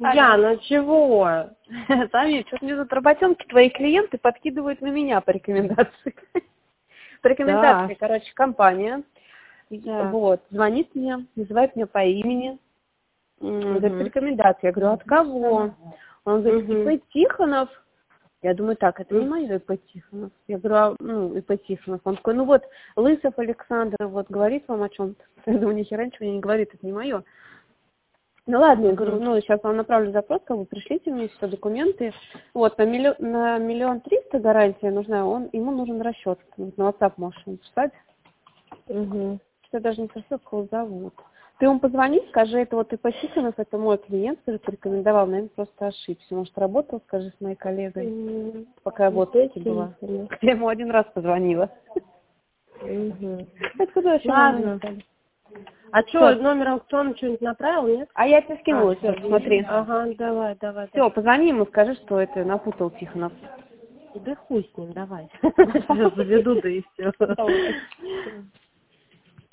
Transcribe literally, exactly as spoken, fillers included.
Яна, чего? Сами, что-то мне тут работенки твои клиенты подкидывают на меня по рекомендации. По рекомендации, короче, компания. Вот, звонит мне, называет меня по имени. Говорит, по рекомендации. Я говорю, от кого? Он говорит, ИП Тихонов. Я думаю, так, это не мое ИП Тихонов. Я говорю, а, ну, ИП Тихонов. Он такой, ну вот, Лысов Александр вот говорит вам о чем-то. Я думаю, ни хера ничего не говорит, это не мое. Ну ладно, я говорю, ну сейчас вам направлю запрос, как бы пришлите мне все документы. Вот, на миллион, на миллион триста гарантия нужна, он, ему нужен расчет. Вот на WhatsApp можешь ему писать. Угу. Я даже не спросила, как его зовут. Ты ему позвони, скажи, это вот ИП Тихонов, это мой клиент, который порекомендовал, наверное, просто ошибся. Может, работал, скажи, с моей коллегой, mm-hmm. пока я в отпуске была. Я ему один раз позвонила. Mm-hmm. Откуда вообще ладно. А что, номером кто он что-нибудь направил, нет? А я тебе скинула, а, все, смотри. Ага, давай, давай. Все, позвони ему, скажи, что это напутал Тихонов. Да хуй с ним, давай. Сейчас заведу, да и все.